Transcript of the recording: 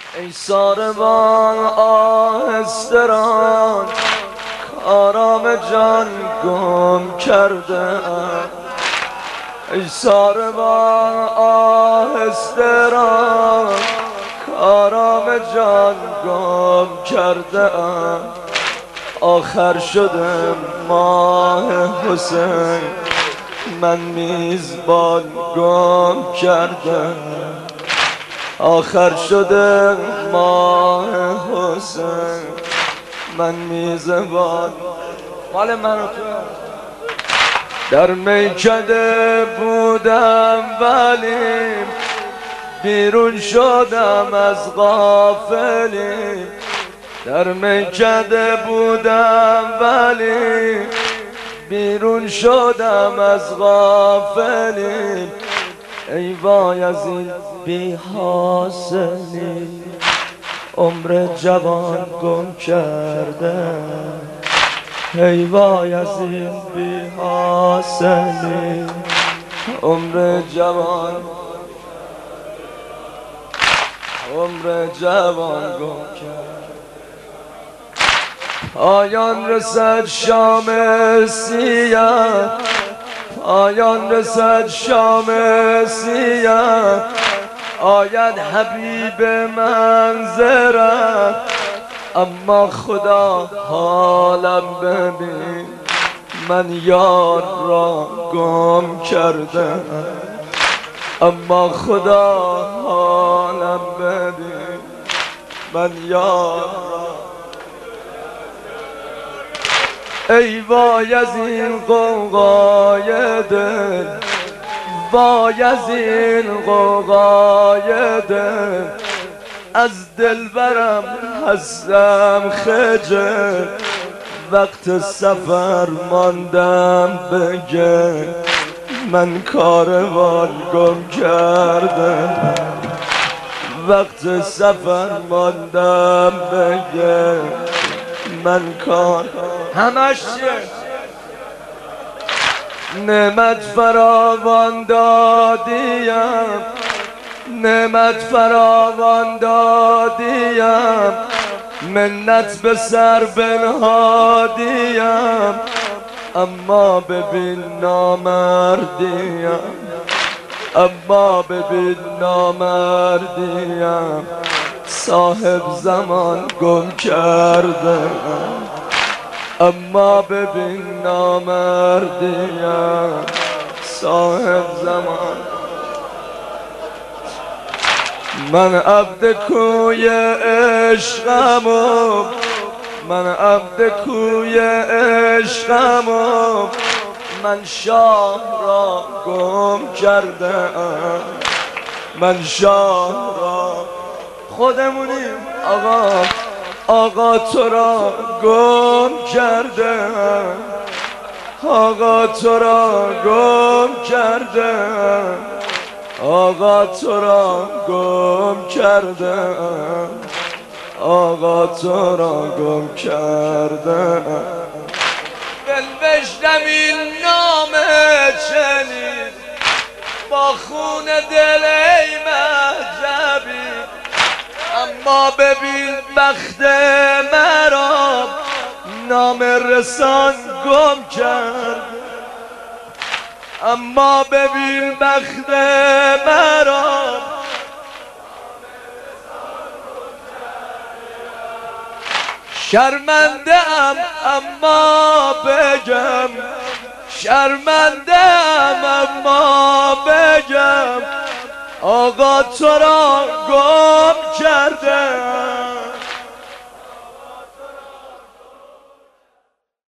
ای ساربان آهسته ران، آرام جان گم کرده. ای ساربان آهسته ران، آرام جان گم کرده. آخر شده ماه حسین، من میزبان گم کرده. آخر شده ماه حسین، من میزبان مال من و تو. در میکده بودم ولی بیرون شدم از غافلی. در میکده بودم ولی بیرون شدم از غافلی. ای وای از این بی حاصلی، عمر جوان گم کرده. ای وای از این بی حاصلی، عمر جوان گم کرده. پایان رسد شام سیاه، پایان رسد شام سیاه. آید حبیب منظرم، اما خدا حالم ببین، من یار را گم کردم. اما خدا حالم ببین، من یار را. ای وای از این غوغای دل، وای از این غوغای دل. از دلبرم هستم خجل، وقت سفر ماندم بگه، من کاروان گم کردم. وقت سفر ماندم بگه، من کار همش نعمت فراوان دادیم، نعمت فراوان دادیم. منت به سر بنهادیم، اما ببین نامردیم، اما ببین نامردیم. صاحب زمان گم کرده، اما ببین نامردیم. صاحب زمان. من عبد کوی عشقمم، من عبد کوی عشقمم. من شاه را گم کردم، من شاه را. خودمونیم آقا، آقا تو را گم کردم، آقا تو را گم کردم، آقا تو را گم کردم، آقا تو را گم کردم. بنوشتم این نام چنین با خون دل ای مهجبی، اما ببین بخت مرا نام رسان گم کرد. اما ببین بخت مرا شرمنده ام، اما بگم شرمنده ام، اما بگم آقا تو را گم کرده،